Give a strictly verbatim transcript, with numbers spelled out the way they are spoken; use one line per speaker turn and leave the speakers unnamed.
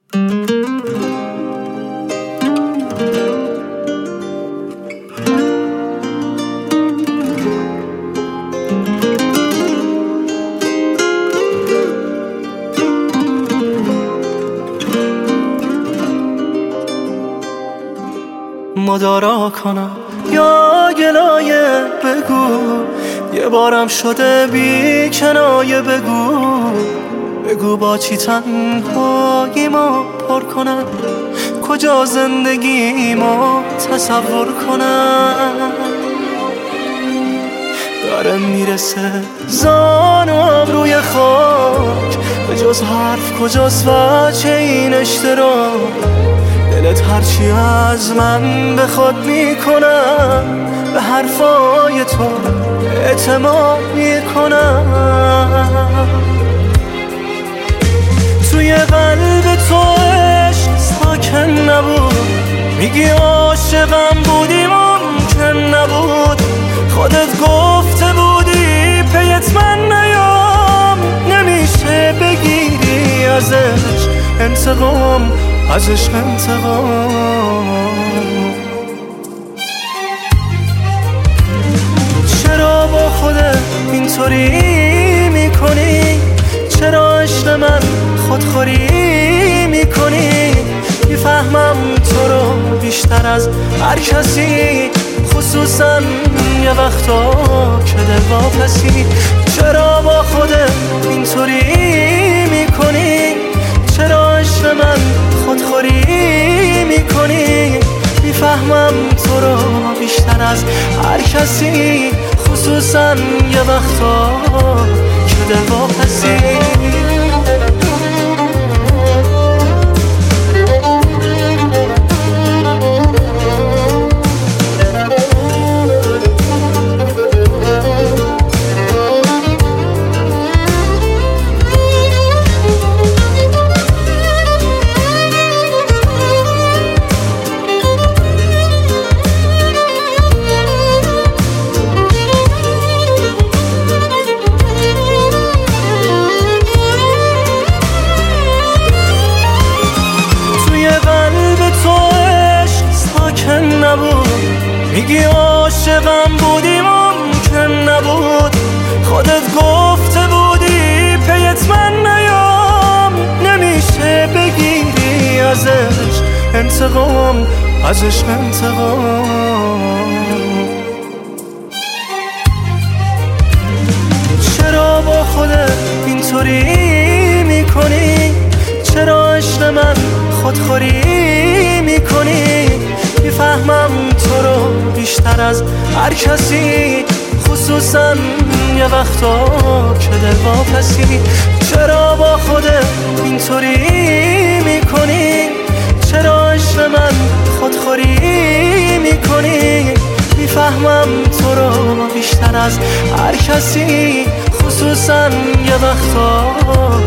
مدارا کنم یا گلایه بگو، یه بارم شده بی کنایه بگو، بگو با چی تنهایی ما پر کنم، کجا زندگی ما تصور کنم. داره میرسه زان و ابروی خاک، به جز حرف کجاست وجه این اشتراک. دلت هرچی از من بخواد میکنم، به حرفای تو اعتماد میکنم. توی قلب تو عشق ساکن نبود، میگی عاشقم بودی ممکن نبود. خودت گفته بودی پیت من نیام، نمیشه بگیری ازش انتقام، ازش انتقام. چرا با خودت اینطوری میکنی؟ چرا عشق من خودخوری میکنی؟ میفهمم تو رو بیشتر از هر کسی، خصوصا یه وقتا که دلواپسی. چرا با خودت اینطوری میکنی؟ چرا عشق من خودخوری میکنی؟ میفهمم تو رو بیشتر از هر کسی، خصوصا یه وقتا که دلواپسی. میگی عاشقم بودی ممکن نبود. خودت گفته بودی پیت من نیام، نمیشه بگیری ازش انتقام، ازش انتقام. چرا با خودت اینطوری میکنی؟ چرا عشق من خودخوری میکنی؟ میفهمم تو رو بیشتر از هر کسی، خصوصا یه وقتا که دلواپسی. چرا با خودت اینطوری میکنی؟ چرا عشق من خودخوری میکنی؟ میفهمم تو رو بیشتر از هر کسی، خصوصا یه وقتا